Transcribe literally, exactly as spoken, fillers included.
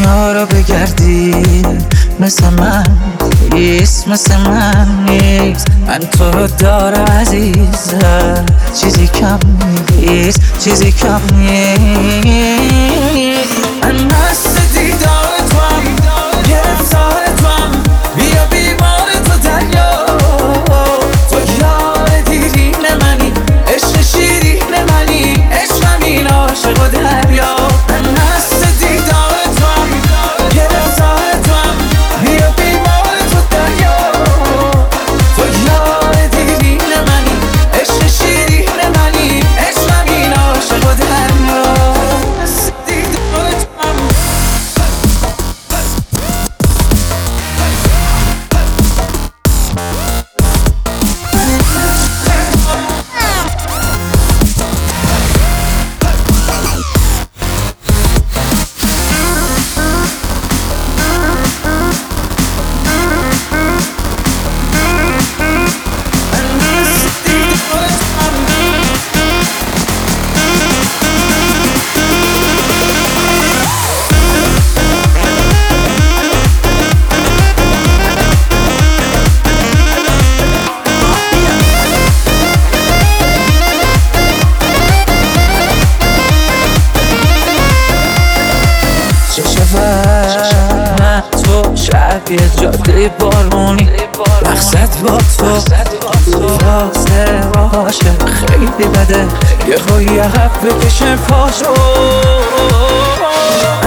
دنیا رو بگردی مثل من نیست، مثل من نیست. من تو رو دارم عزیزم، چیزی کم نیست، چیزی کم نیست. من مست دیدار توام، گرفتار توام، بیا بیمار تو دریا. تو یار دیرین منی، عشق شیرین منی، عشقم این عاشق و دریا. من مست دیدار توام، گرفتار توام، بیا بیمار تو دریا. تو یار دیرین منی، عشق شیرین منی، عشقم این عاشق و دریا. مست دیدار توام. من تو شبیه جاده بارونی، مقصد با تو فاصله باشه خیلی بده، یه خوی عقب بکشه پاشو.